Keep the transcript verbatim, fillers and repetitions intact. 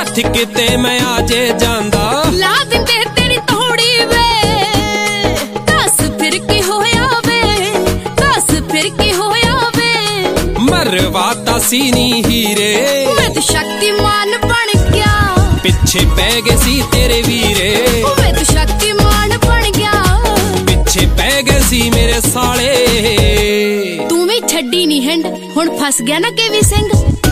साथ किते मैं आजे जांदा ला दिंदे तेरी तोड़ी वे दस फिर की होया वे दस फिर की होया वे मरवाता सी नी हीरे मैं तो शक्तिमान बन गया पिछे पै गए सी तेरे वीरे मैं तो शक्तिमान बन गया पिछे पै गए सी मेरे साले तू भी छड्डी नी हिंड हुण फस गया ना केवी सिंह।